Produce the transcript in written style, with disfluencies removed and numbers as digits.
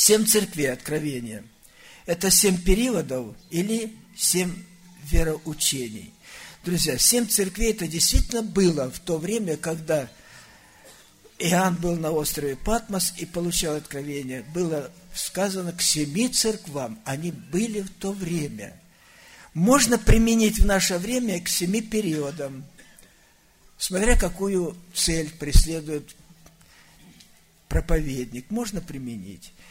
7 церквей Откровения – это 7 периодов или 7 вероучений. Друзья, 7 церквей это действительно было в то время, когда Иоанн был на острове Патмос и получал откровение. Было сказано к 7 церквам, они были в то время. Можно применить в наше время к 7 периодам, смотря какую цель преследует проповедник, можно применить.